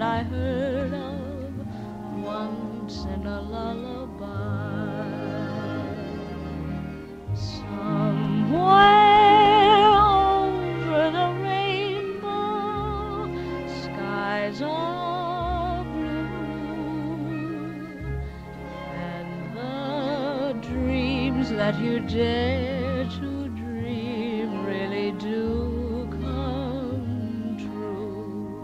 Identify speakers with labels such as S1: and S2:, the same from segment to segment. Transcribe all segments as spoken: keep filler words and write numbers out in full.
S1: that I heard of once in a lullaby. Somewhere over the rainbow, skies are blue, and the dreams that you dare to dream really do come true.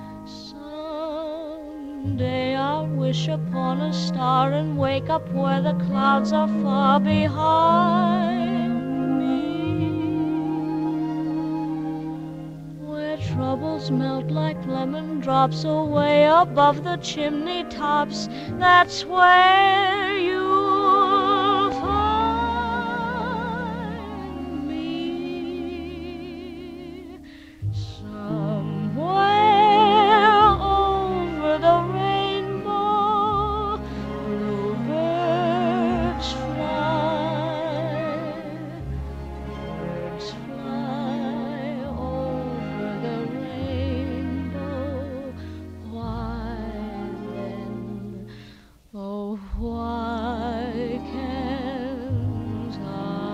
S1: Someday I'll wish upon a star and wake up where the clouds are far behind me, where troubles melt like lemon drops away above the chimney tops. That's where you'll find me. Somewhere over the rainbow, bluebirds fly, birds fly over the rainbow. Why then, oh, why can't I?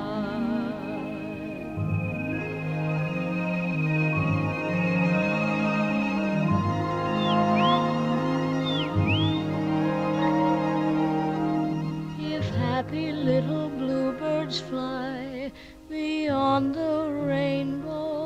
S1: If happy little bluebirds fly beyond the rainbow,